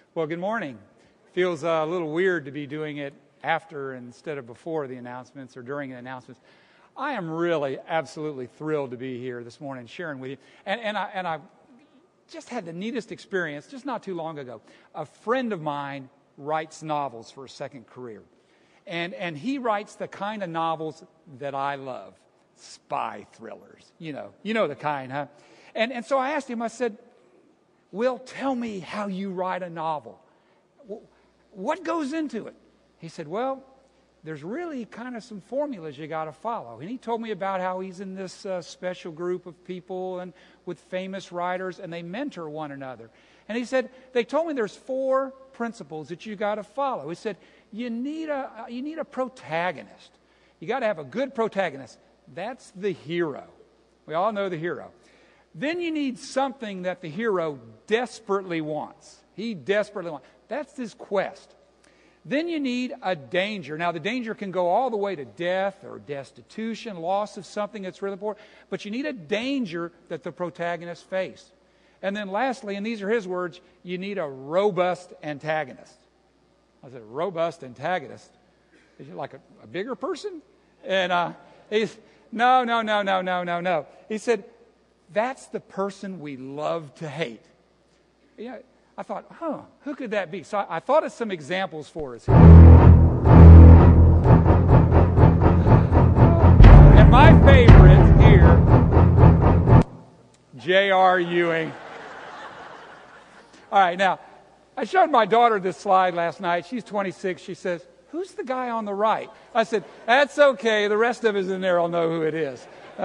Well, good morning. Feels a little weird to be doing it after instead of before the announcements or during the announcements. I am really absolutely thrilled to be here this morning sharing with you. And I just had the neatest experience just not too long ago. A friend of mine writes novels for a second career. And he writes the kind of novels that I love. Spy thrillers. You know the kind, huh? And so I asked him, I said, Will, tell me how you write a novel. What goes into it? He said, well, there's really kind of some formulas you got to follow. And he told me about how he's in this special group of people and with famous writers, and they mentor one another. And he said, they told me there's 4 principles that you got to follow. He said, you need a protagonist. You got to have a good protagonist. That's the hero. We all know the hero. Then you need something that the hero desperately wants. He desperately wants. That's his quest. Then you need a danger. Now, the danger can go all the way to death or destitution, loss of something that's really important. But you need a danger that the protagonists face. And then lastly, and these are his words, you need a robust antagonist. I said, robust antagonist? Is he like a bigger person? And he's, no. He said, that's the person we love to hate. Yeah, I thought, who could that be? So I thought of some examples for us here. And my favorite here, J.R. Ewing. All right, now, I showed my daughter this slide last night. She's 26. She says, who's the guy on the right? I said, that's okay. The rest of us in there will know who it is.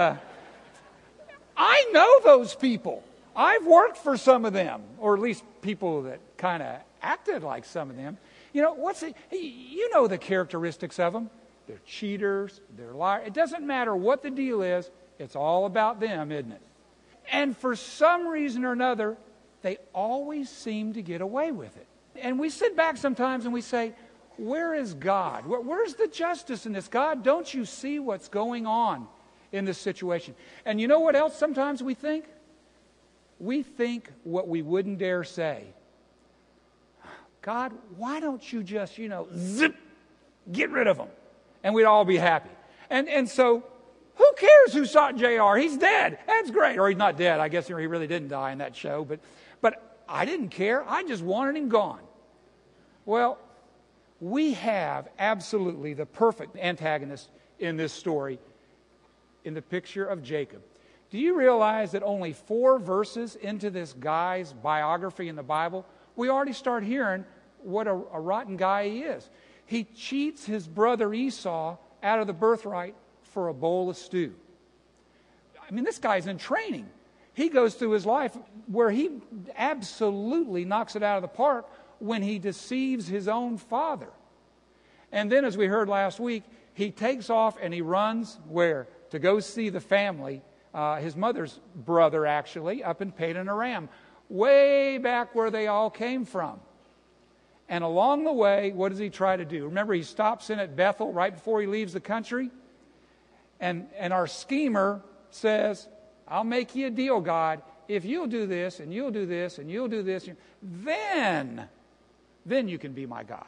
I know those people. I've worked for some of them, or at least people that kind of acted like some of them. You know the characteristics of them. They're cheaters, they're liars. It doesn't matter what the deal is. It's all about them, isn't it? And for some reason or another, they always seem to get away with it. And we sit back sometimes and we say, where is God? Where's the justice in this? God, don't you see what's going on in this situation? And you know what else sometimes we think? We think what we wouldn't dare say. God, why don't you just, zip, get rid of them? And we'd all be happy. And so, who cares who shot JR? He's dead. That's great. Or he's not dead. I guess he really didn't die in that show. But I didn't care. I just wanted him gone. Well, we have absolutely the perfect antagonist in this story, in the picture of Jacob. Do you realize that only 4 verses into this guy's biography in the Bible, we already start hearing what a rotten guy he is. He cheats his brother Esau out of the birthright for a bowl of stew. I mean, this guy's in training. He goes through his life where he absolutely knocks it out of the park when he deceives his own father. And then, as we heard last week, he takes off and he runs where? To go see the family, his mother's brother actually, up in Padan Aram, way back where they all came from. And along the way, what does he try to do? Remember, he stops in at Bethel right before he leaves the country. And our schemer says, I'll make you a deal, God. If you'll do this, and you'll do this, and you'll do this, then you can be my God.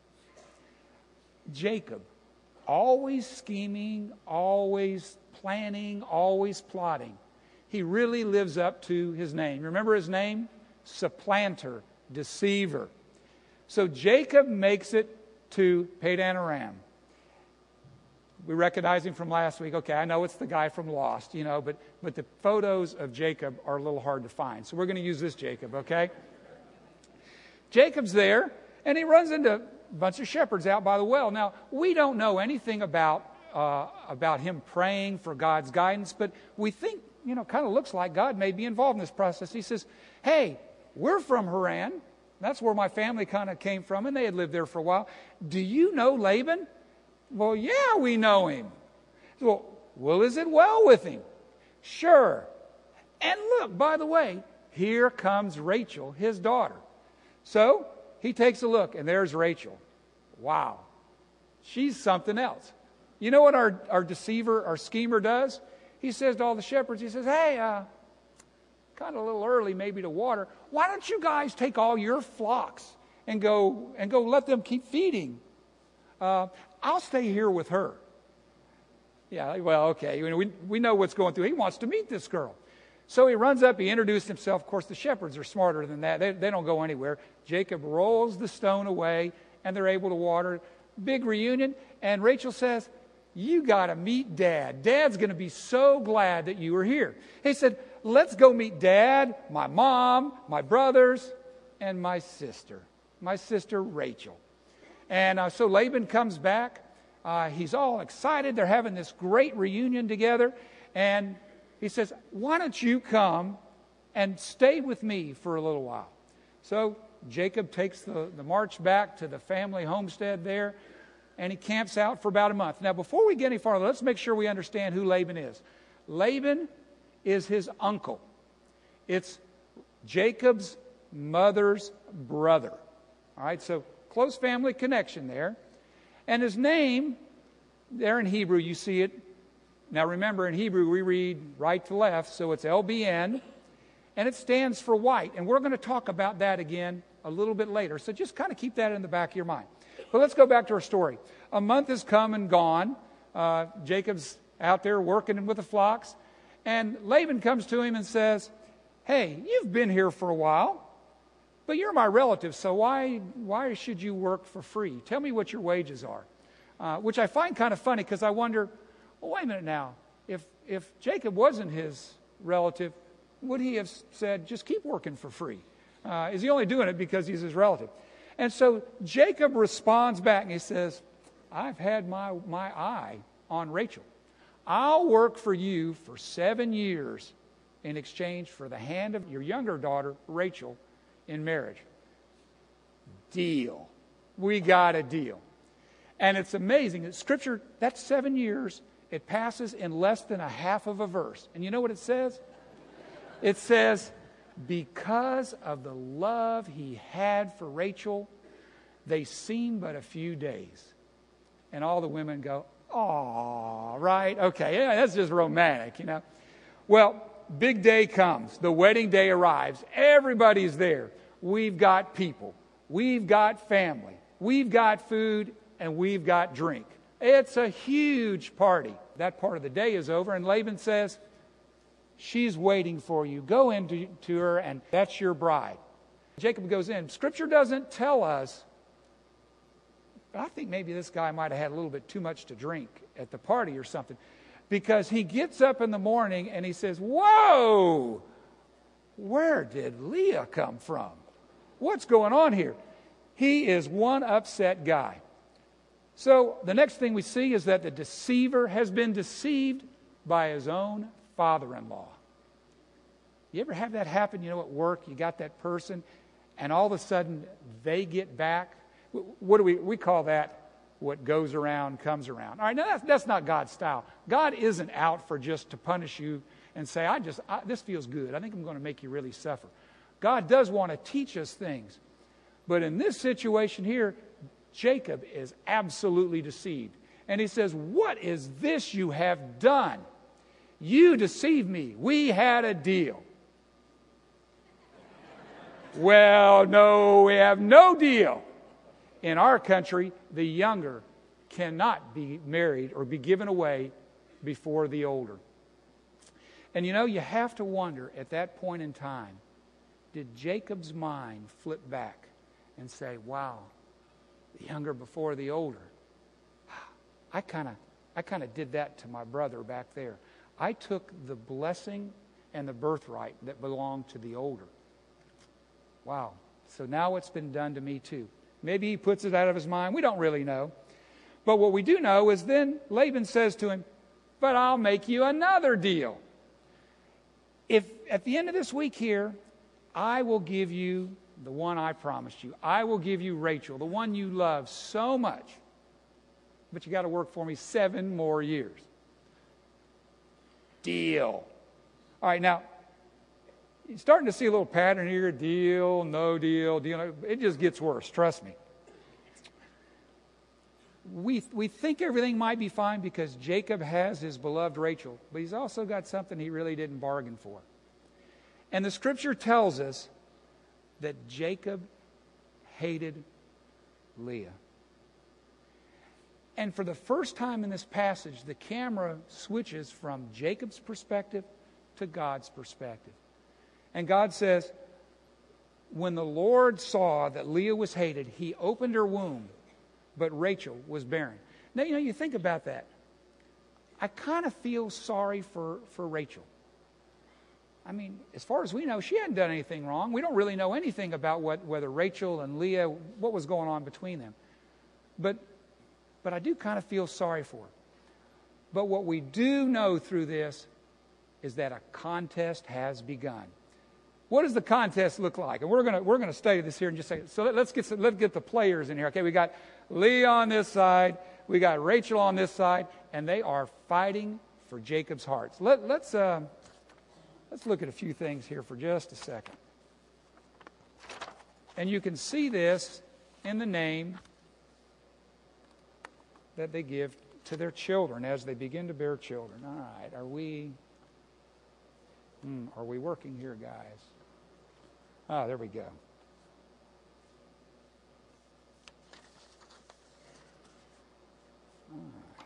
Jacob, always scheming, always planning, always plotting. He really lives up to his name. Remember his name? Supplanter, deceiver. So Jacob makes it to Padan Aram. We recognize him from last week. Okay, I know it's the guy from Lost, but the photos of Jacob are a little hard to find. So we're going to use this Jacob, okay? Jacob's there, and he runs into a bunch of shepherds out by the well. Now, we don't know anything about him praying for God's guidance, but we think, kind of looks like God may be involved in this process. He says, hey, we're from Haran. That's where my family kind of came from, and they had lived there for a while. Do you know Laban? Well, yeah, we know him. Well, is it well with him? Sure. And look, by the way, here comes Rachel, his daughter. So he takes a look, and there's Rachel. Wow. She's something else. You know what our deceiver, our schemer does? He says to all the shepherds, he says, hey, kind of a little early maybe to water. Why don't you guys take all your flocks and go let them keep feeding. I'll stay here with her. Yeah, well, okay. We know what's going through. He wants to meet this girl. So he runs up, he introduced himself. Of course, the shepherds are smarter than that. They don't go anywhere. Jacob rolls the stone away, and they're able to water. Big reunion, and Rachel says, you got to meet Dad. Dad's going to be so glad that you are here. He said, let's go meet Dad, my mom, my brothers, and my sister Rachel. And so Laban comes back. He's all excited. They're having this great reunion together. And he says, why don't you come and stay with me for a little while? So Jacob takes the march back to the family homestead there, and he camps out for about a month. Now, before we get any farther, let's make sure we understand who Laban is. Laban is his uncle. It's Jacob's mother's brother. All right, so close family connection there. And his name, there in Hebrew, you see it. Now remember, in Hebrew, we read right to left, so it's LBN, and it stands for white. And we're going to talk about that again a little bit later, so just kind of keep that in the back of your mind. But let's go back to our story. A month has come and gone. Jacob's out there working with the flocks, and Laban comes to him and says, hey, you've been here for a while, but you're my relative, so why should you work for free? Tell me what your wages are. Which I find kind of funny, because I wonder, well, wait a minute now. If Jacob wasn't his relative, would he have said, just keep working for free? Is he only doing it because he's his relative? And so Jacob responds back and he says, I've had my eye on Rachel. I'll work for you for 7 years in exchange for the hand of your younger daughter, Rachel, in marriage. Deal. We got a deal. And it's amazing that Scripture, that's 7 years, it passes in less than a half of a verse. And you know what it says? It says, because of the love he had for Rachel, they seem but a few days. And all the women go, aw, right? Okay, yeah, that's just romantic, you know. Well, big day comes. The wedding day arrives. Everybody's there. We've got people. We've got family. We've got food, and we've got drink. It's a huge party. That part of the day is over, and Laban says, she's waiting for you. Go into her, and that's your bride. Jacob goes in. Scripture doesn't tell us, but I think maybe this guy might have had a little bit too much to drink at the party or something, because he gets up in the morning and he says, whoa, where did Leah come from? What's going on here? He is one upset guy. So the next thing we see is that the deceiver has been deceived by his own father-in-law. You ever have that happen, at work? You got that person, and all of a sudden they get back. What do we call that? What goes around comes around. All right, now that's not God's style. God isn't out for just to punish you and say, this feels good. I think I'm going to make you really suffer. God does want to teach us things. But in this situation here, Jacob is absolutely deceived. And he says, what is this you have done? You deceived me. We had a deal. Well, no, we have no deal. In our country, the younger cannot be married or be given away before the older. And you have to wonder at that point in time, did Jacob's mind flip back and say, wow, the younger before the older? I kind of did that to my brother back there. I took the blessing and the birthright that belonged to the older. Wow. So now it's been done to me too. Maybe he puts it out of his mind. We don't really know. But what we do know is then Laban says to him, but I'll make you another deal. If at the end of this week here, I will give you the one I promised you. I will give you Rachel, the one you love so much. But you got to work for me 7 more years. Deal. All right, now, you're starting to see a little pattern here. Deal, no deal, deal. It just gets worse, trust me. We think everything might be fine because Jacob has his beloved Rachel, but he's also got something he really didn't bargain for. And the Scripture tells us that Jacob hated Leah. And for the first time in this passage, the camera switches from Jacob's perspective to God's perspective. And God says, when the Lord saw that Leah was hated, He opened her womb, but Rachel was barren. Now, you think about that. I kind of feel sorry for Rachel. I mean, as far as we know, she hadn't done anything wrong. We don't really know anything about whether Rachel and Leah, what was going on between them. But I do kind of feel sorry for her. But what we do know through this is that a contest has begun. What does the contest look like? And we're going to study this here in just a second. So let's get the players in here. Okay, we got Leah on this side, we got Rachel on this side, and they are fighting for Jacob's hearts. Let's look at a few things here for just a second. And you can see this in the name that they give to their children as they begin to bear children. All right, are we working here, guys? Ah, there we go. All right.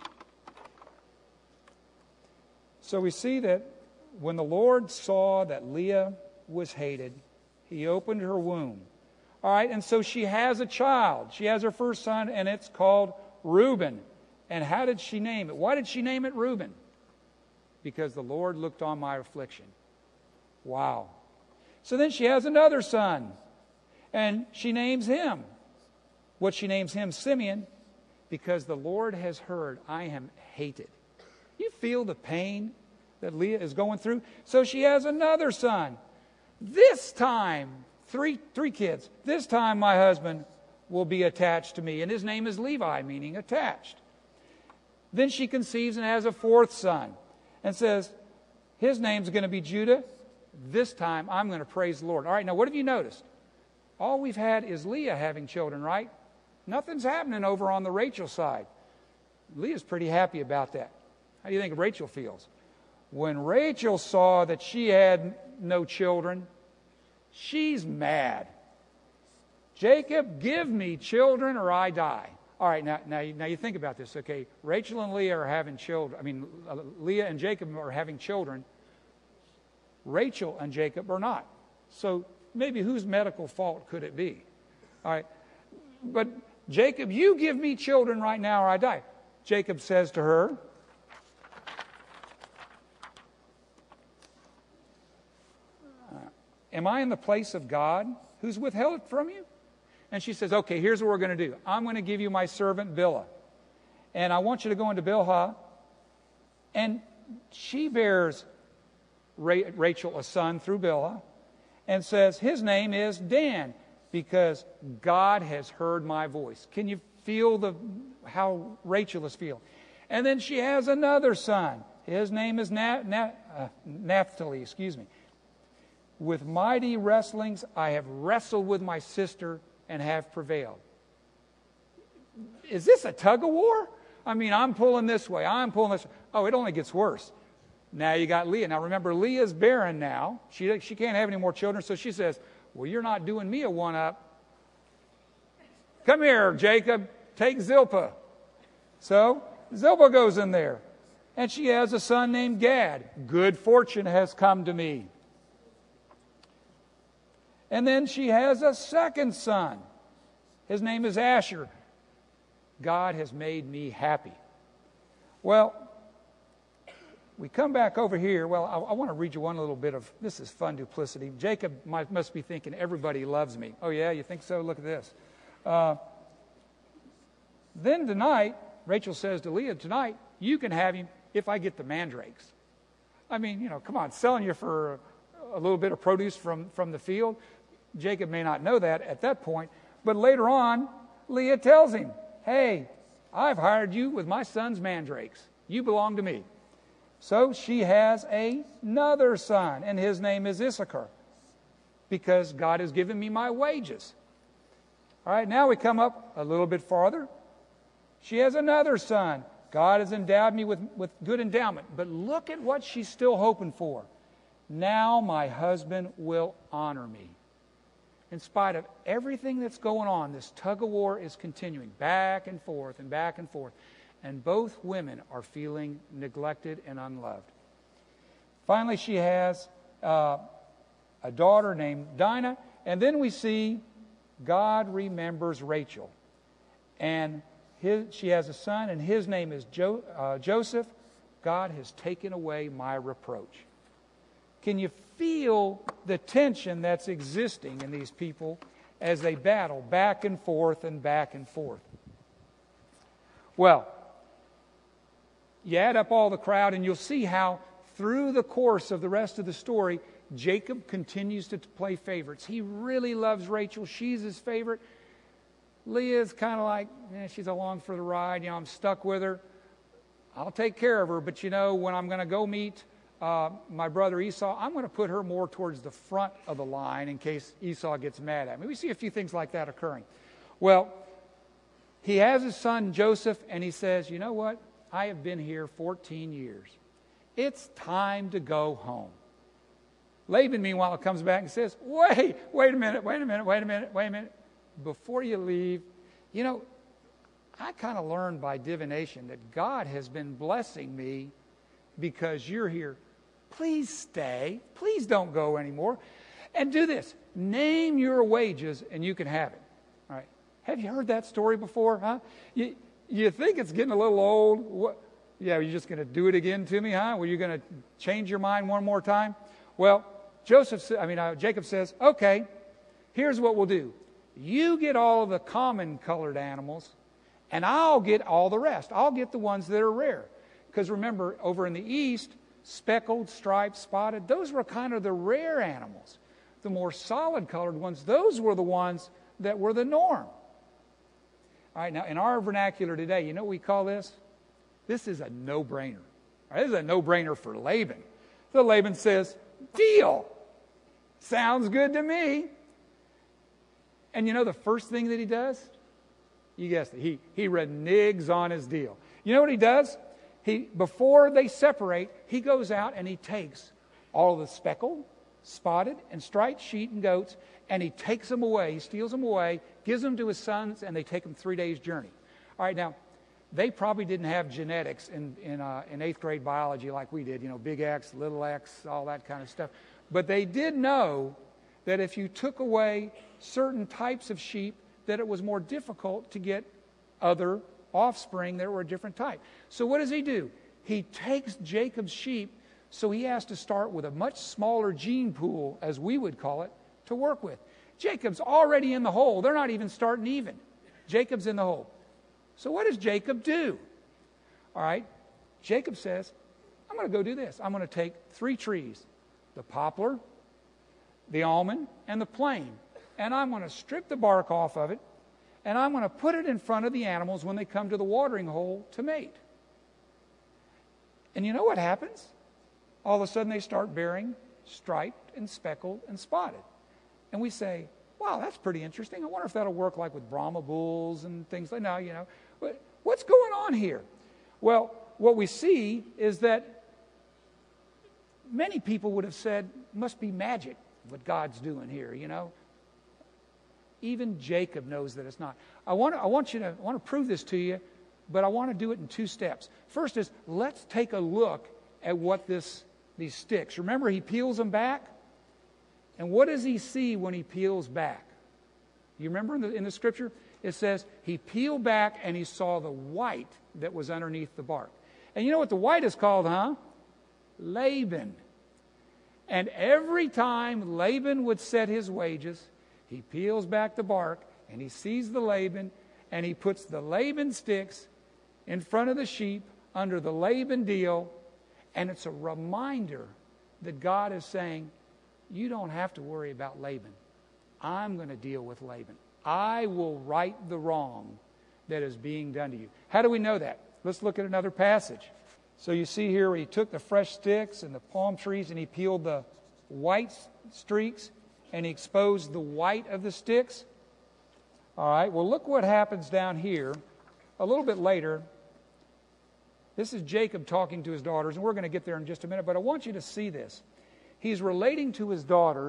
So we see that when the Lord saw that Leah was hated, He opened her womb. All right, and so she has a child. She has her first son, and it's called Reuben. And how did she name it? Why did she name it Reuben? Because the Lord looked on my affliction. Wow. So then she has another son, and she names him. What she names him? Simeon, because the Lord has heard, I am hated. You feel the pain that Leah is going through? So she has another son. This time, three kids. This time my husband will be attached to me, and his name is Levi, meaning attached. Then she conceives and has a fourth son and says, his name's going to be Judah. This time I'm going to praise the Lord. All right, now what have you noticed? All we've had is Leah having children, right? Nothing's happening over on the Rachel side. Leah's pretty happy about that. How do you think Rachel feels? When Rachel saw that she had no children, she's mad. Jacob, give me children or I die. All right, now you think about this, okay? Rachel and Leah are having children. Leah and Jacob are having children. Rachel and Jacob are not. So maybe whose medical fault could it be? All right, but Jacob, you give me children right now or I die. Jacob says to her, am I in the place of God who's withheld it from you? And she says, okay, here's what we're going to do. I'm going to give you my servant Bilhah. And I want you to go into Bilhah. And she bears Rachel a son through Bilhah and says, his name is Dan, because God has heard my voice. Can you feel how Rachel is feeling? And then she has another son. His name is Naphtali, With mighty wrestlings I have wrestled with my sister and have prevailed. Is this a tug of war? I mean, I'm pulling this way, I'm pulling this way. Oh, it only gets worse. Now you got Leah. Now remember, Leah's barren now. She can't have any more children, so she says, well, you're not doing me a one-up. Come here, Jacob, take Zilpah. So Zilpah goes in there, and she has a son named Gad. Good fortune has come to me. And then she has a second son. His name is Asher. God has made me happy. Well, we come back over here. Well, I want to read you one little bit of, this is fun duplicity. Jacob must be thinking, everybody loves me. Oh, yeah, you think so? Look at this. Then tonight, Rachel says to Leah, tonight, you can have him if I get the mandrakes. I mean, come on, selling you for a little bit of produce from the field. Jacob may not know that at that point, but later on, Leah tells him, hey, I've hired you with my son's mandrakes. You belong to me. So she has another son, and his name is Issachar, because God has given me my wages. All right, now we come up a little bit farther. She has another son. God has endowed me with good endowment. But look at what she's still hoping for. Now my husband will honor me. in spite of everything that's going on, this tug of war is continuing back and forth and back and forth. And both women are feeling neglected and unloved. Finally, she has a daughter named Dinah. And then we see God remembers Rachel. And she has a son, and his name is Joseph. God has taken away my reproach. Can you feel the tension that's existing in these people as they battle back and forth and back and forth? Well, you add up all the crowd and you'll see how through the course of the rest of the story, Jacob continues to play favorites. He really loves Rachel. She's his favorite. Leah's kind of like, she's along for the ride. I'm stuck with her. I'll take care of her. But when I'm going to go meet my brother Esau, I'm going to put her more towards the front of the line in case Esau gets mad at me. We see a few things like that occurring. Well, he has his son Joseph, and he says, you know what? I have been here 14 years. It's time to go home. Laban, meanwhile, comes back and says, wait a minute. Before you leave, I kind of learned by divination that God has been blessing me because you're here. Please stay. Please don't go anymore. And do this. Name your wages and you can have it. All right. Have you heard that story before? Huh? You think it's getting a little old? What? Yeah, you're just going to do it again to me, huh? Were you going to change your mind one more time? Well, Jacob says, okay, here's what we'll do. You get all of the common colored animals, and I'll get all the rest. I'll get the ones that are rare. Because remember, over in the east, speckled, striped, spotted, those were kind of the rare animals. The more solid colored ones, those were the ones that were the norm. All right, now in our vernacular today, you know what we call this? This is a no-brainer. All right, this is a no-brainer for Laban. So Laban says, deal. Sounds good to me. And the first thing that he does? You guessed it. He reneges on his deal. You know what he does? Before they separate, he goes out and he takes all the speckled, spotted, and striped sheep and goats, and he takes them away. He steals them away, gives them to his sons, and they take them 3 days' journey. All right, now, they probably didn't have genetics in 8th grade biology like we did, big X, little x, all that kind of stuff. But they did know that if you took away certain types of sheep, that it was more difficult to get other offspring that were a different type. So what does he do? He takes Jacob's sheep, so he has to start with a much smaller gene pool, as we would call it, to work with. Jacob's already in the hole. They're not even starting even. Jacob's in the hole. So what does Jacob do? All right, Jacob says, I'm going to go do this. I'm going to take 3 trees, the poplar, the almond, and the plane, and I'm going to strip the bark off of it, and I'm going to put it in front of the animals when they come to the watering hole to mate. And you know what happens? All of a sudden they start bearing striped and speckled and spotted. And we say, wow, that's pretty interesting. I wonder if that'll work like with Brahma bulls and things like that. No, what's going on here? Well, what we see is that many people would have said, must be magic what God's doing here, Even Jacob knows that it's not. I want to prove this to you, but I want to do it in 2 steps. First is, let's take a look at what these sticks. Remember, he peels them back? And what does he see when he peels back? You remember in the scripture? It says he peeled back and he saw the white that was underneath the bark. And you know what the white is called, huh? Laban. And every time Laban would set his wages, he peels back the bark and he sees the Laban and he puts the Laban sticks in front of the sheep under the Laban deal. And it's a reminder that God is saying, you don't have to worry about Laban. I'm going to deal with Laban. I will right the wrong that is being done to you. How do we know that? Let's look at another passage. So you see here where he took the fresh sticks and the palm trees and he peeled the white streaks and he exposed the white of the sticks. All right, well, look what happens down here a little bit later. This is Jacob talking to his daughters, and we're going to get there in just a minute, but I want you to see this. He's relating to his daughters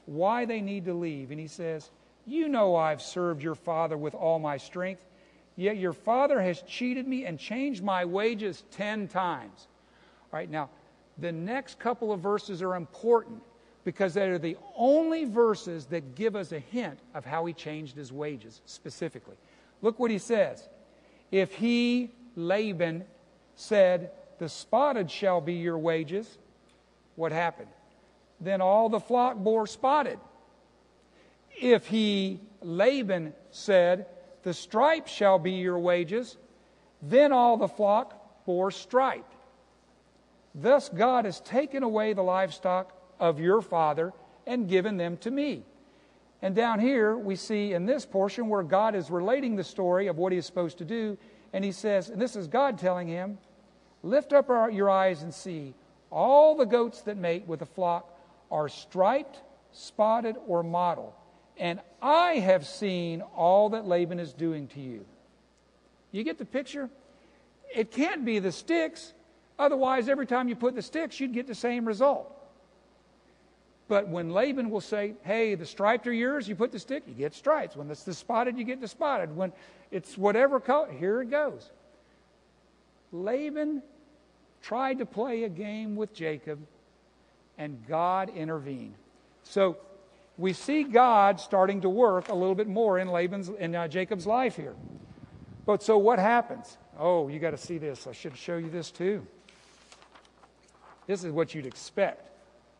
why they need to leave. And he says, you know I've served your father with all my strength, yet your father has cheated me and changed my wages 10 times. All right, now, the next couple of verses are important because they are the only verses that give us a hint of how he changed his wages specifically. Look what he says. If he, Laban, said, the spotted shall be your wages, what happened? Then all the flock bore spotted. If he, Laban, said, the striped shall be your wages, then all the flock bore striped. Thus God has taken away the livestock of your father and given them to me. And down here we see in this portion where God is relating the story of what he is supposed to do. And he says, and this is God telling him, lift up your eyes and see, all the goats that mate with the flock are striped, spotted, or mottled. And I have seen all that Laban is doing to you. You get the picture? It can't be the sticks. Otherwise, every time you put the sticks, you'd get the same result. But when Laban will say, hey, the striped are yours, you put the stick, you get stripes. When it's the spotted, you get the spotted. When it's whatever color, here it goes. Laban tried to play a game with Jacob, and God intervened. So we see God starting to work a little bit more in Jacob's life here. But so what happens? Oh, you got to see this. I should show you this too. This is what you'd expect.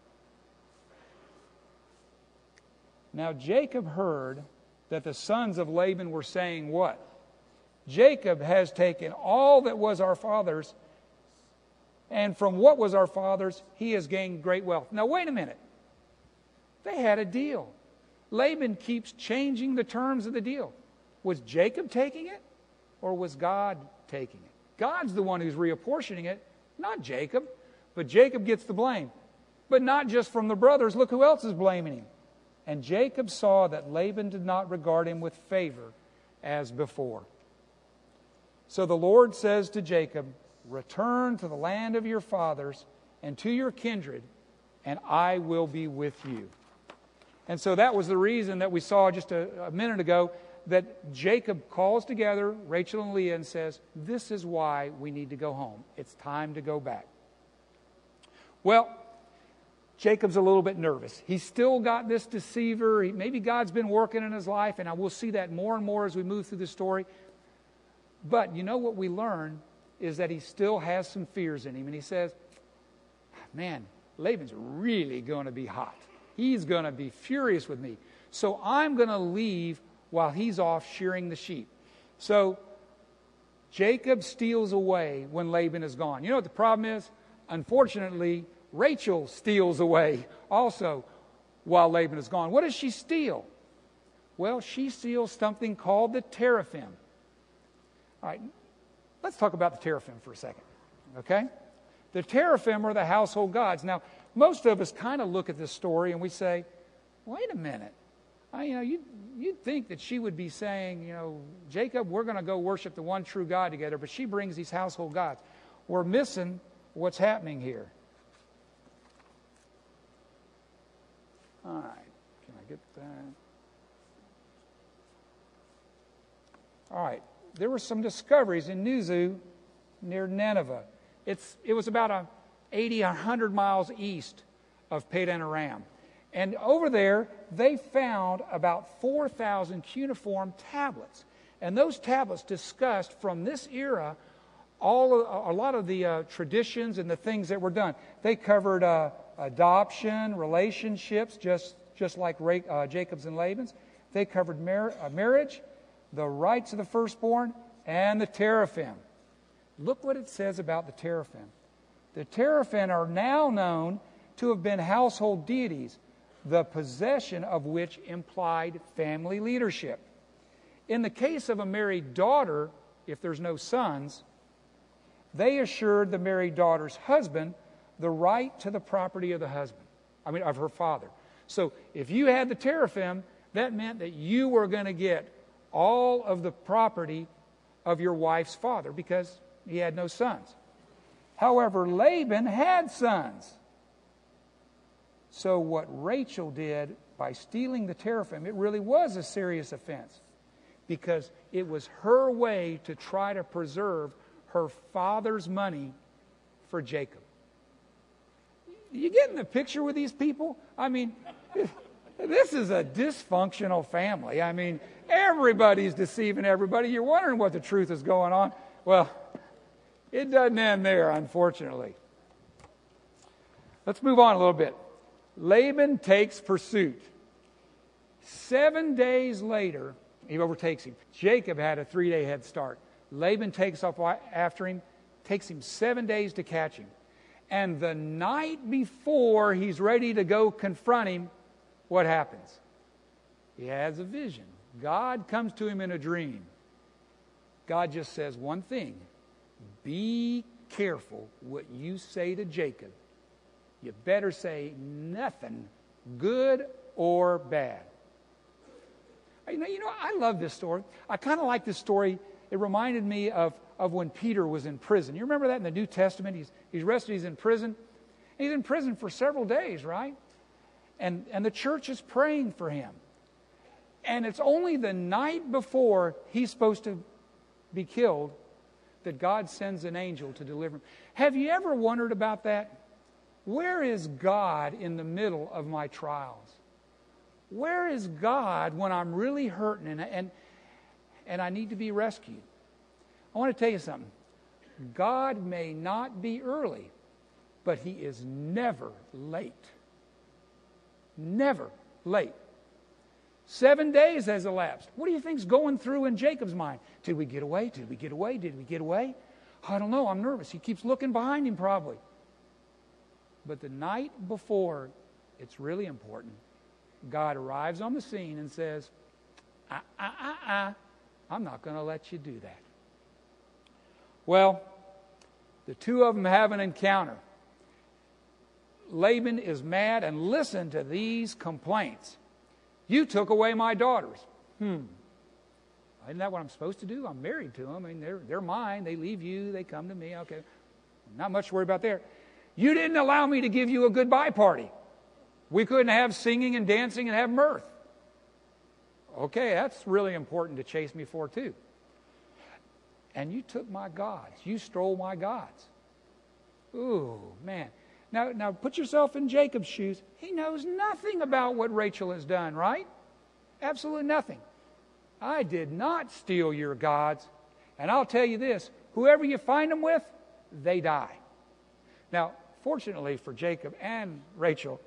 Now Jacob heard that the sons of Laban were saying what? Jacob has taken all that was our father's, and from what was our father's, he has gained great wealth. Now wait a minute. They had a deal. Laban keeps changing the terms of the deal. Was Jacob taking it, or was God taking it? God's the one who's reapportioning it, not Jacob. But Jacob gets the blame. But not just from the brothers. Look who else is blaming him. And Jacob saw that Laban did not regard him with favor as before. So the Lord says to Jacob, return to the land of your fathers and to your kindred, and I will be with you. And so that was the reason that we saw just a minute ago that Jacob calls together Rachel and Leah and says, this is why we need to go home. It's time to go back. Well, Jacob's a little bit nervous. He's still got this deceiver. Maybe God's been working in his life, and we'll see that more and more as we move through the story. But you know what we learn is that he still has some fears in him. And he says, man, Laban's really going to be hot. He's going to be furious with me. So I'm going to leave while he's off shearing the sheep. So Jacob steals away when Laban is gone. You know what the problem is? Unfortunately, Rachel steals away also while Laban is gone. What does she steal? Well, she steals something called the teraphim. All right, let's talk about the teraphim for a second, okay? The teraphim are the household gods. Now, most of us kind of look at this story and we say, wait a minute. You'd think that she would be saying, Jacob, we're going to go worship the one true God together, but she brings these household gods. We're missing what's happening here. All right, can I get that? All right, there were some discoveries in Nuzu near Nineveh. It was about 100 miles east of Padan Aram. And over there, they found about 4,000 cuneiform tablets. And those tablets discussed from this era a lot of the traditions and the things that were done. They covered adoption, relationships, just like Jacob's and Laban's. They covered marriage, the rights of the firstborn, and the teraphim. Look what it says about the teraphim. The teraphim are now known to have been household deities, the possession of which implied family leadership. In the case of a married daughter, if there's no sons, they assured the married daughter's husband the right to the property of of her father. So if you had the teraphim, that meant that you were going to get all of the property of your wife's father because he had no sons. However, Laban had sons. So what Rachel did by stealing the teraphim, it really was a serious offense because it was her way to try to preserve her father's money for Jacob. You getting the picture with these people? I mean, this is a dysfunctional family. I mean, everybody's deceiving everybody. You're wondering what the truth is going on. Well, it doesn't end there, unfortunately. Let's move on a little bit. Laban takes pursuit. 7 days later, he overtakes him. Jacob had a 3-day head start. Laban takes off after him, takes him 7 days to catch him. And the night before he's ready to go confront him, what happens? He has a vision. God comes to him in a dream. God just says one thing: be careful what you say to Jacob. You better say nothing, good or bad. You know, I love this story. I kind of like this story. It reminded me of when Peter was in prison. You remember that in the New Testament? He's arrested, he's in prison. He's in prison for several days, right? And the church is praying for him. And it's only the night before he's supposed to be killed that God sends an angel to deliver him. Have you ever wondered about that? Where is God in the middle of my trials? Where is God when I'm really hurting and I need to be rescued? I want to tell you something. God may not be early, but He is never late. Never late. 7 days has elapsed. What do you think's going through in Jacob's mind? Did we get away? Did we get away? Did we get away? I don't know. I'm nervous. He keeps looking behind him probably. But the night before, it's really important. God arrives on the scene and says, I'm not going to let you do that. Well, the two of them have an encounter. Laban is mad, and listen to these complaints. You took away my daughters. Isn't that what I'm supposed to do? I'm married to them. I mean, they're mine. They leave you. They come to me. Okay. Not much to worry about there. You didn't allow me to give you a goodbye party. We couldn't have singing and dancing and have mirth. Okay, that's really important to chase me for too. And you took my gods. You stole my gods. Ooh, man. Now put yourself in Jacob's shoes. He knows nothing about what Rachel has done, right? Absolutely nothing. I did not steal your gods. And I'll tell you this, whoever you find them with, they die. Now, fortunately for Jacob and Rachel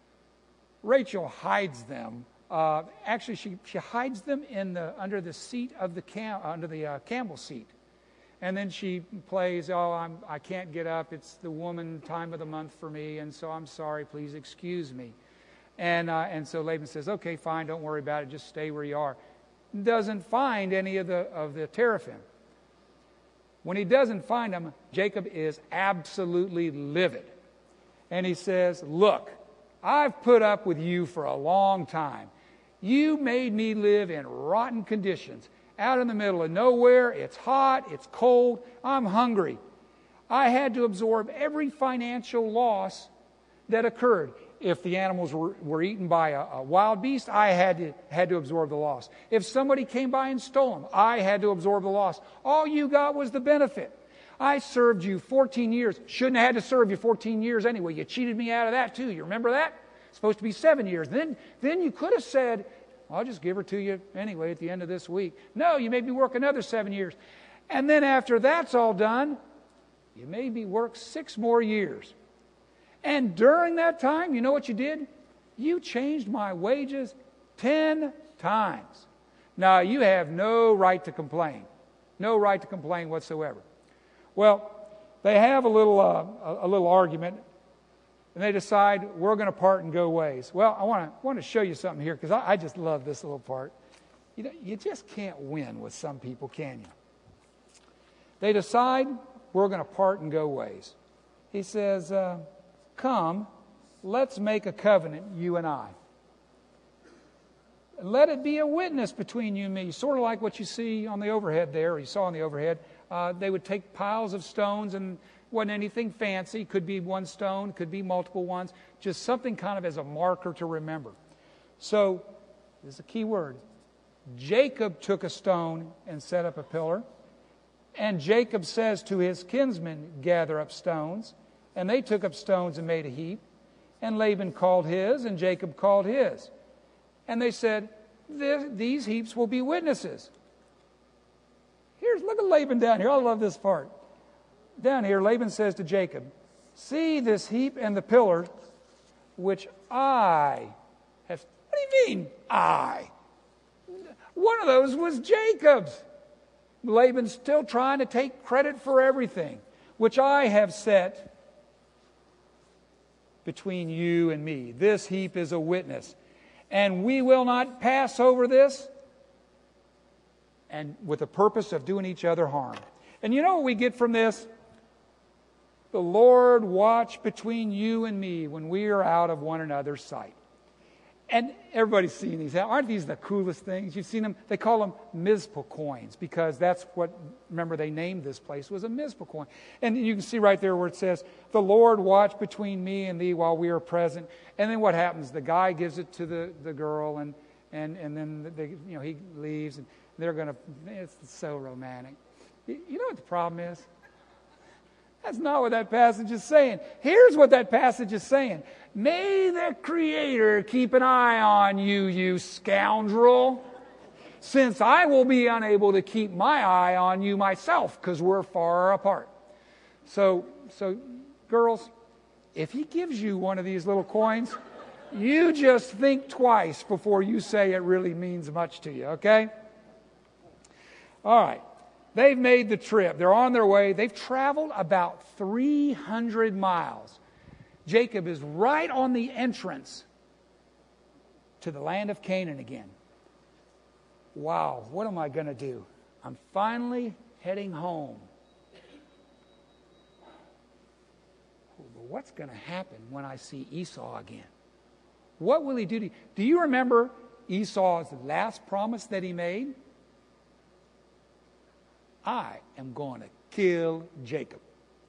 hides them. Actually, she hides them under the seat of the camel seat. And then she plays, I can't get up. It's the woman time of the month for me, and so I'm sorry. Please excuse me. And so Laban says, okay, fine, don't worry about it. Just stay where you are. Doesn't find any of the teraphim. When he doesn't find them, Jacob is absolutely livid. And he says, look, I've put up with you for a long time. You made me live in rotten conditions. Out in the middle of nowhere, it's hot, it's cold, I'm hungry. I had to absorb every financial loss that occurred. If the animals were eaten by a wild beast, I had to absorb the loss. If somebody came by and stole them, I had to absorb the loss. All you got was the benefit. I served you 14 years. Shouldn't have had to serve you 14 years anyway. You cheated me out of that too. You remember that? It's supposed to be 7 years. Then you could have said, I'll just give her to you anyway at the end of this week. No, you made me work another 7 years. And then after that's all done, you made me work 6 more years. And during that time, you know what you did? You changed my wages 10 times. Now, you have no right to complain. No right to complain whatsoever. Well, they have a little argument, and they decide we're going to part and go ways. Well, I want to show you something here because I just love this little part. You just can't win with some people, can you? They decide we're going to part and go ways. He says, come, let's make a covenant, you and I. And let it be a witness between you and me, sort of like what you see on the overhead there, or you saw on the overhead. They would take piles of stones, and wasn't anything fancy. Could be one stone, could be multiple ones, just something kind of as a marker to remember. So, this is a key word. Jacob took a stone and set up a pillar. And Jacob says to his kinsmen, gather up stones. And they took up stones and made a heap. And Laban called his, and Jacob called his. And they said, these heaps will be witnesses. Look at Laban down here. I love this part. Down here, Laban says to Jacob, see this heap and the pillar which I have. What do you mean, I? One of those was Jacob's. Laban's still trying to take credit for everything, which I have set between you and me. This heap is a witness. And we will not pass over this, and with the purpose of doing each other harm. And you know what we get from this? The Lord watch between you and me when we are out of one another's sight. And everybody's seen these. Aren't these the coolest things? You've seen them. They call them Mizpah coins because that's what, remember, they named this place, was a Mizpah coin. And you can see right there where it says, the Lord watch between me and thee while we are present. And then what happens? The guy gives it to the girl, and then he leaves, and they're going to, it's so romantic. You know what the problem is? That's not what that passage is saying. Here's what that passage is saying. May the Creator keep an eye on you, you scoundrel, since I will be unable to keep my eye on you myself because we're far apart. So girls, if he gives you one of these little coins, you just think twice before you say it really means much to you, okay? All right. They've made the trip. They're on their way. They've traveled about 300 miles. Jacob is right on the entrance to the land of Canaan again. Wow, what am I going to do? I'm finally heading home. What's going to happen when I see Esau again? What will he do to you? Do you remember Esau's last promise that he made? I am going to kill Jacob.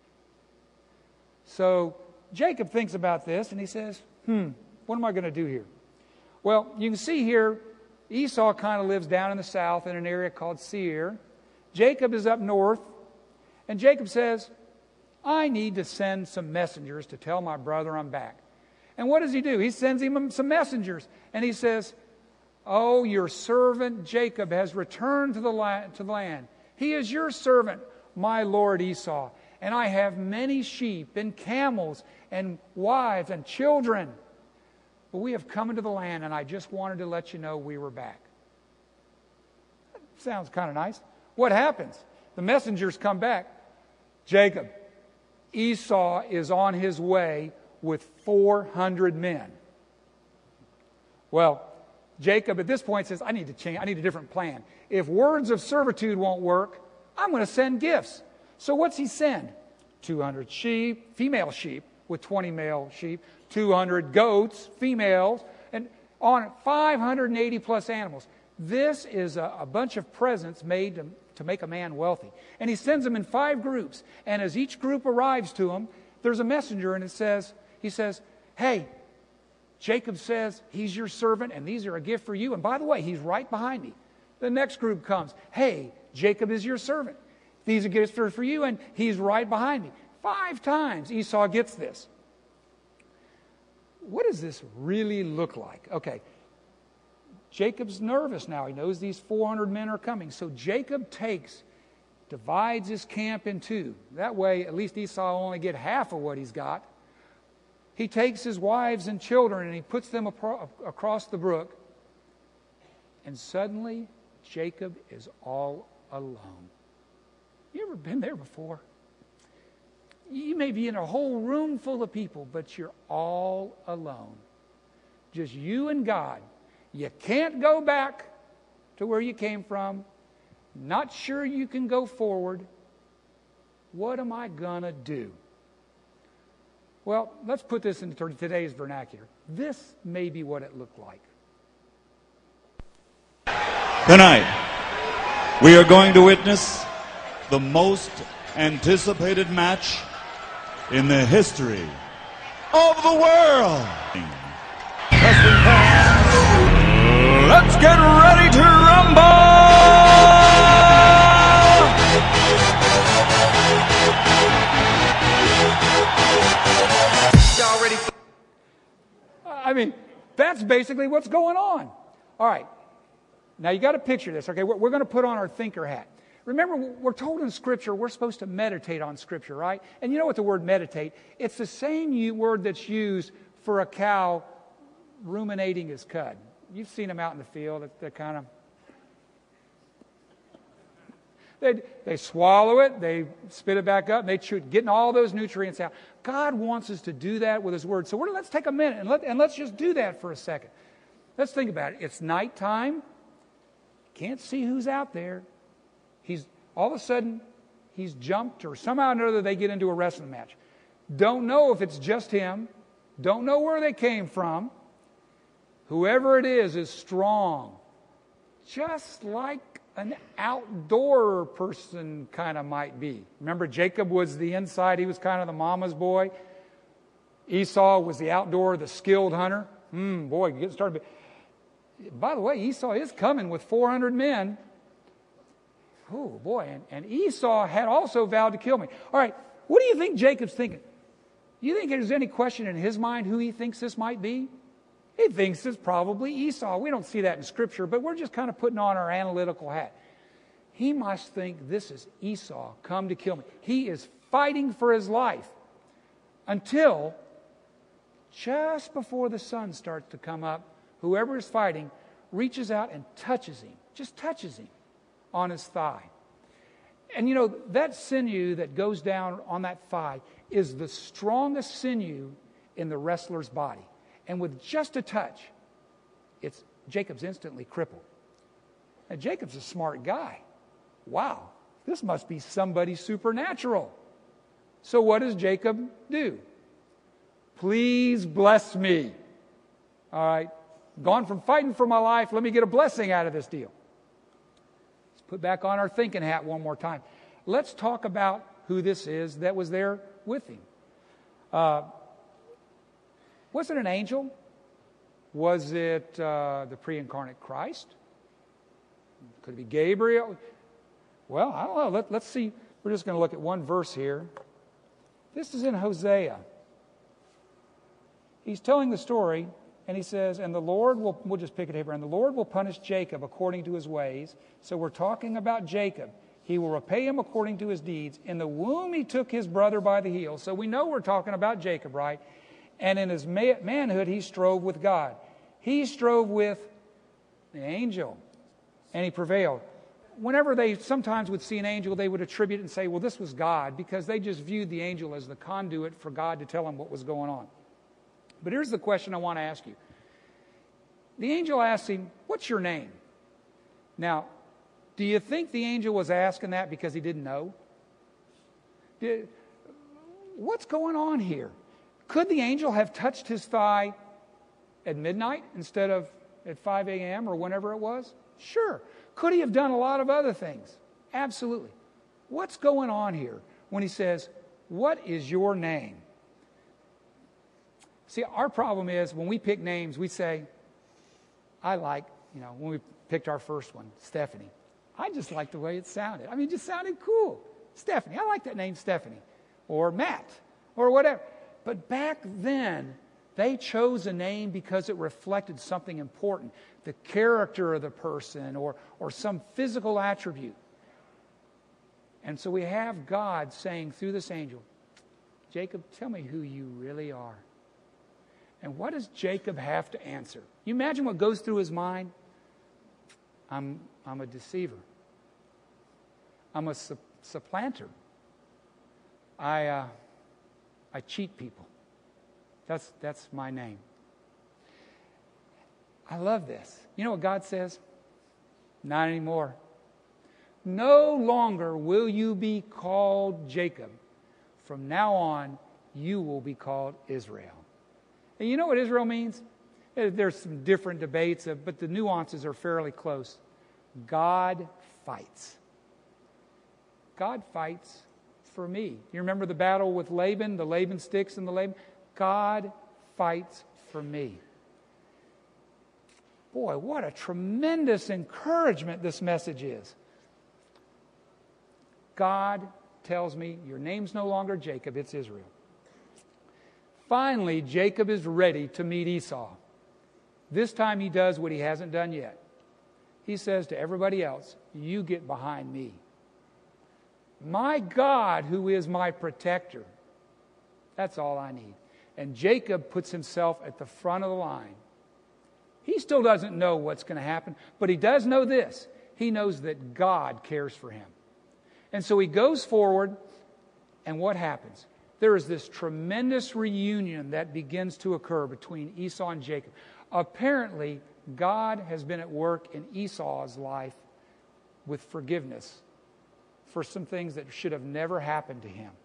So Jacob thinks about this and he says, what am I going to do here? Well, you can see here, Esau kind of lives down in the south in an area called Seir. Jacob is up north. And Jacob says, I need to send some messengers to tell my brother I'm back. And what does he do? He sends him some messengers. And he says, oh, your servant Jacob has returned to the land. He is your servant, my lord Esau. And I have many sheep and camels and wives and children. But we have come into the land, and I just wanted to let you know we were back. That sounds kind of nice. What happens? The messengers come back. Jacob, Esau is on his way with 400 men. Well, Jacob at this point says, I need to change. I need a different plan. If words of servitude won't work, I'm going to send gifts. So what's he send? 200 sheep, female sheep with 20 male sheep, 200 goats, females, and on 580 plus animals. This is a bunch of presents made to make a man wealthy. And he sends them in 5 groups. And as each group arrives to him, there's a messenger, and he says, hey, Jacob says he's your servant, and these are a gift for you. And by the way, he's right behind me. The next group comes. Hey, Jacob is your servant. These are gifts for you, and he's right behind me. 5 times Esau gets this. What does this really look like? Okay, Jacob's nervous now. He knows these 400 men are coming. So Jacob divides his camp in 2. That way, at least Esau will only get half of what he's got. He takes his wives and children and he puts them across the brook. And suddenly, Jacob is all alone. You ever been there before? You may be in a whole room full of people, but you're all alone. Just you and God. You can't go back to where you came from. Not sure you can go forward. What am I going to do? Well, let's put this into today's vernacular. This may be what it looked like. Tonight, we are going to witness the most anticipated match in the history of the world. Wrestling fans, Let's get ready to rumble! Y'all ready? I mean, that's basically what's going on. All right. Now, you got to picture this, okay? We're going to put on our thinker hat. Remember, we're told in Scripture we're supposed to meditate on Scripture, right? And you know what the word meditate? It's the same word that's used for a cow ruminating his cud. You've seen them out in the field. They're kind of... They swallow it, they spit it back up, and they chew it, getting all those nutrients out. God wants us to do that with His Word. So let's take a minute and let's just do that for a second. Let's think about it. It's nighttime. Can't see who's out there. All of a sudden, he's jumped, or somehow or another they get into a wrestling match. Don't know if it's just him. Don't know where they came from. Whoever it is strong. Just like an outdoor person kind of might be. Remember, Jacob was the inside. He was kind of the mama's boy. Esau was the outdoor, the skilled hunter. Boy, get started. By the way, Esau is coming with 400 men. Oh, boy. And Esau had also vowed to kill me. All right, what do you think Jacob's thinking? You think there's any question in his mind who he thinks this might be? He thinks it's probably Esau. We don't see that in Scripture, but we're just kind of putting on our analytical hat. He must think this is Esau come to kill me. He is fighting for his life until just before the sun starts to come up, whoever is fighting reaches out and touches him, just touches him on his thigh. And you know, that sinew that goes down on that thigh is the strongest sinew in the wrestler's body. And with just a touch, Jacob's instantly crippled. Now, Jacob's a smart guy. Wow, this must be somebody supernatural. So what does Jacob do? Please bless me. All right, gone from fighting for my life, let me get a blessing out of this deal. Let's put back on our thinking hat one more time. Let's talk about who this is that was there with him. Was it an angel? Was it the pre-incarnate Christ? Could it be Gabriel? Well, I don't know. Let's see. We're just going to look at one verse here. This is in Hosea. He's telling the story, and he says, and the Lord will, we'll just pick it here, and the Lord will punish Jacob according to his ways. So we're talking about Jacob. He will repay him according to his deeds. In the womb he took his brother by the heel. So we know we're talking about Jacob, right? And in his manhood he strove with God. He strove with the angel, and he prevailed. Whenever they sometimes would see an angel, they would attribute and say, well, this was God, because they just viewed the angel as the conduit for God to tell them what was going on. But here's the question I want to ask you. The angel asked him, what's your name? Now, do you think the angel was asking that because he didn't know? What's going on here? Could the angel have touched his thigh at midnight instead of at 5 a.m. or whenever it was? Sure. Could he have done a lot of other things? Absolutely. What's going on here when he says, what is your name? See, our problem is when we pick names, we say, when we picked our first one, Stephanie. I just like the way it sounded. I mean, it just sounded cool. Stephanie. I like that name, Stephanie. Or Matt. Or whatever. But back then, they chose a name because it reflected something important. The character of the person or some physical attribute. And so we have God saying through this angel, Jacob, tell me who you really are. And what does Jacob have to answer? You imagine what goes through his mind? I'm a deceiver. I'm a supplanter. I cheat people. That's my name. I love this. You know what God says? Not anymore. No longer will you be called Jacob. From now on, you will be called Israel. And you know what Israel means? There's some different debates, but the nuances are fairly close. God fights. God fights for me. You remember the battle with Laban, the Laban sticks and the Laban? God fights for me. Boy, what a tremendous encouragement this message is. God tells me, your name's no longer Jacob, it's Israel. Finally, Jacob is ready to meet Esau. This time he does what he hasn't done yet. He says to everybody else, you get behind me. My God, who is my protector. That's all I need. And Jacob puts himself at the front of the line. He still doesn't know what's going to happen, but he does know this. He knows that God cares for him. And so he goes forward, and what happens? There is this tremendous reunion that begins to occur between Esau and Jacob. Apparently, God has been at work in Esau's life with forgiveness for some things that should have never happened to him.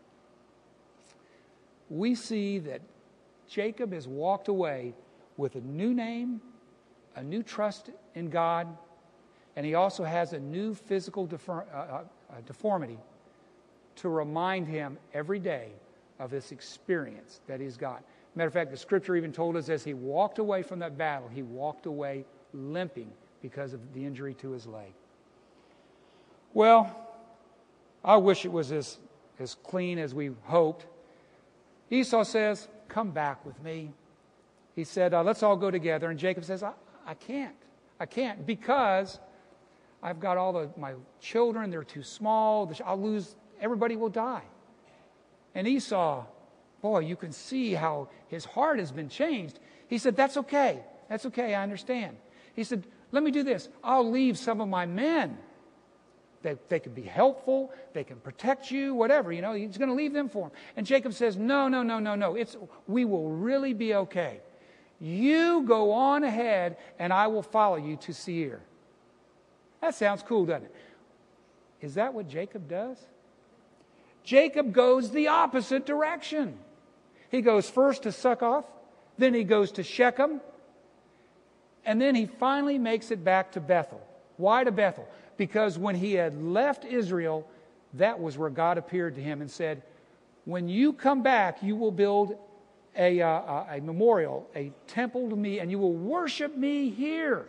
We see that Jacob has walked away with a new name, a new trust in God, and he also has a new physical deformity to remind him every day of this experience that he's got. Matter of fact, the scripture even told us as he walked away from that battle, he walked away limping because of the injury to his leg. Well, I wish it was as clean as we hoped. Esau says, come back with me. He said, let's all go together. And Jacob says, I can't. I can't because I've got all my children. They're too small. I'll lose. Everybody will die. And Esau, boy, you can see how his heart has been changed. He said, that's okay. That's okay. I understand. He said, let me do this. I'll leave some of my men. They can be helpful. They can protect you, whatever. He's going to leave them for him. And Jacob says, no. We will really be okay. You go on ahead, and I will follow you to Seir. That sounds cool, doesn't it? Is that what Jacob does? Jacob goes the opposite direction. He goes first to Succoth, then he goes to Shechem, and then he finally makes it back to Bethel. Why to Bethel? Because when he had left Israel, that was where God appeared to him and said, when you come back, you will build a memorial, a temple to me, and you will worship me here.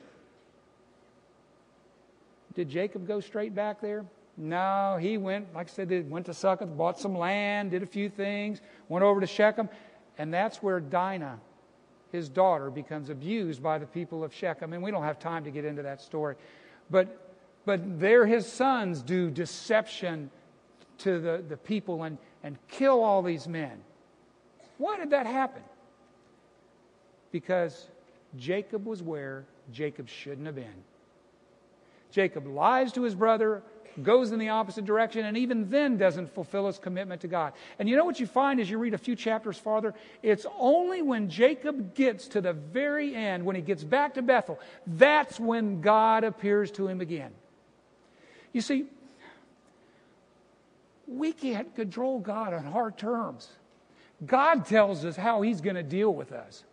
Did Jacob go straight back there? No, he went, like I said, went to Succoth, bought some land, did a few things, went over to Shechem, and that's where Dinah, his daughter, becomes abused by the people of Shechem. And we don't have time to get into that story. But there his sons do deception to the people and kill all these men. Why did that happen? Because Jacob was where Jacob shouldn't have been. Jacob lies to his brother, goes in the opposite direction, and even then doesn't fulfill his commitment to God. And you know what you find as you read a few chapters farther? It's only when Jacob gets to the very end, when he gets back to Bethel, that's when God appears to him again. You see, we can't control God on hard terms. God tells us how He's going to deal with us.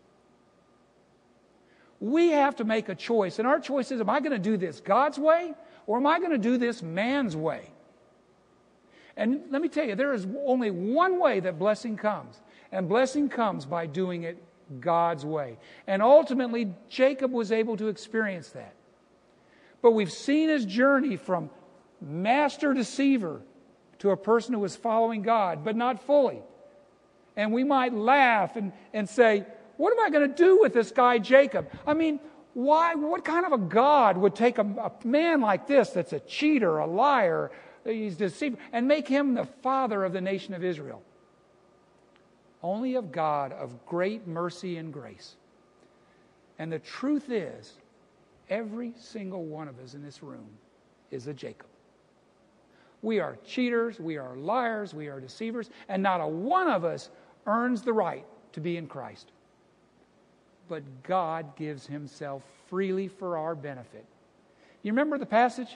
We have to make a choice, and our choice is, am I going to do this God's way, or am I going to do this man's way? And let me tell you, there is only one way that blessing comes, and blessing comes by doing it God's way. And ultimately, Jacob was able to experience that. But we've seen his journey from master deceiver to a person who was following God, but not fully. And we might laugh and say, what am I going to do with this guy Jacob? I mean, why? What kind of a God would take a man like this that's a cheater, a liar, he's deceived, and make him the father of the nation of Israel? Only of God of great mercy and grace. And the truth is, every single one of us in this room is a Jacob. We are cheaters, we are liars, we are deceivers, and not a one of us earns the right to be in Christ. But God gives Himself freely for our benefit. You remember the passage?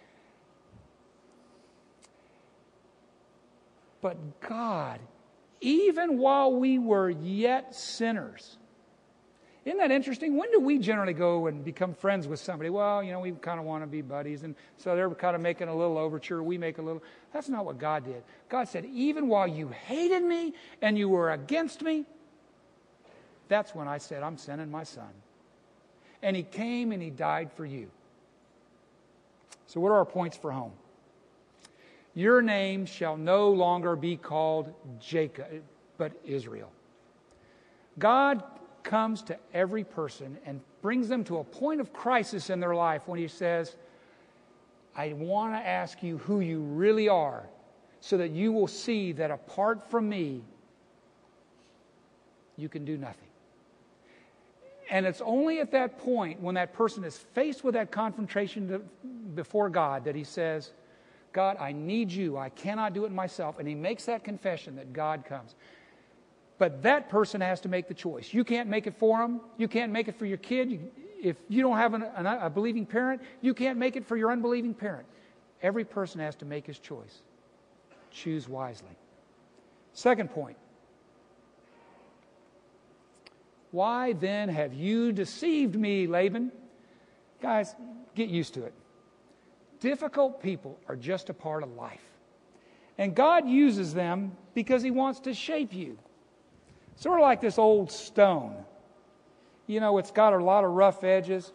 But God, even while we were yet sinners. Isn't that interesting? When do we generally go and become friends with somebody? Well, we kind of want to be buddies, and so they're kind of making a little overture. We make a little. That's not what God did. God said, even while you hated me and you were against me, that's when I said, I'm sending my son. And He came and He died for you. So what are our points for home? Your name shall no longer be called Jacob, but Israel. God comes to every person and brings them to a point of crisis in their life when He says, I want to ask you who you really are, so that you will see that apart from me, you can do nothing. And it's only at that point, when that person is faced with that confrontation before God, that he says, God, I need you. I cannot do it myself. And he makes that confession that God comes. But that person has to make the choice. You can't make it for him. You can't make it for your kid. If you don't have a believing parent, you can't make it for your unbelieving parent. Every person has to make his choice. Choose wisely. Second point. Why then have you deceived me, Laban? Guys, get used to it. Difficult people are just a part of life. And God uses them because He wants to shape you. Sort of like this old stone. You know, it's got a lot of rough edges.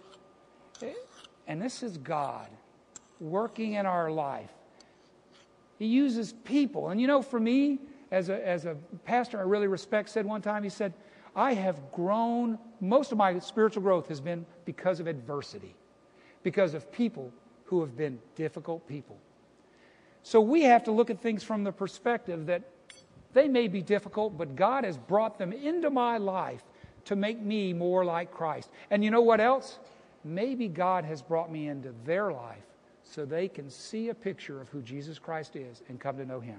And this is God working in our life. He uses people. And you know, for me, as a pastor I really respect, said one time, he said, I have grown, most of my spiritual growth has been because of adversity, because of people who have been difficult people. So we have to look at things from the perspective that they may be difficult, but God has brought them into my life to make me more like Christ. And you know what else? Maybe God has brought me into their life so they can see a picture of who Jesus Christ is and come to know Him.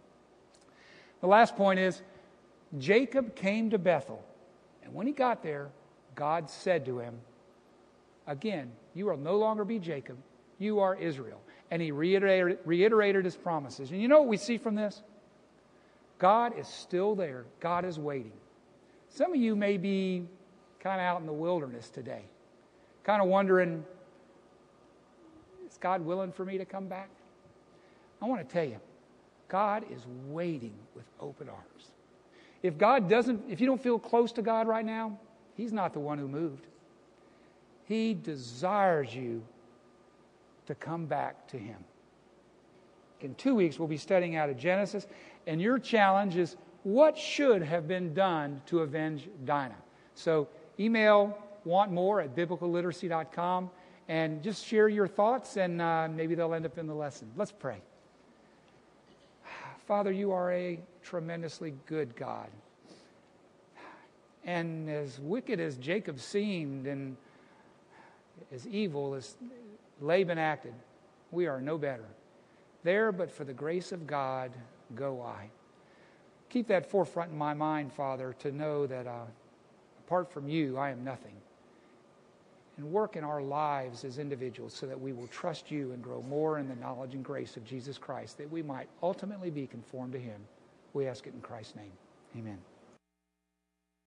The last point is, Jacob came to Bethel, and when he got there, God said to him, again, you will no longer be Jacob, you are Israel. And He reiterated His promises. And you know what we see from this? God is still there. God is waiting. Some of you may be kind of out in the wilderness today, kind of wondering, is God willing for me to come back? I want to tell you, God is waiting with open arms. If you don't feel close to God right now, He's not the one who moved. He desires you to come back to Him. In 2 weeks, we'll be studying out of Genesis, and your challenge is, what should have been done to avenge Dinah? So email wantmore@biblicalliteracy.com and just share your thoughts, and maybe they'll end up in the lesson. Let's pray. Father, You are a tremendously good God. And as wicked as Jacob seemed and as evil as Laban acted, we are no better. There, but for the grace of God, go I. Keep that forefront in my mind, Father, to know that apart from You, I am nothing. And work in our lives as individuals so that we will trust You and grow more in the knowledge and grace of Jesus Christ, that we might ultimately be conformed to Him. We ask it in Christ's name. Amen.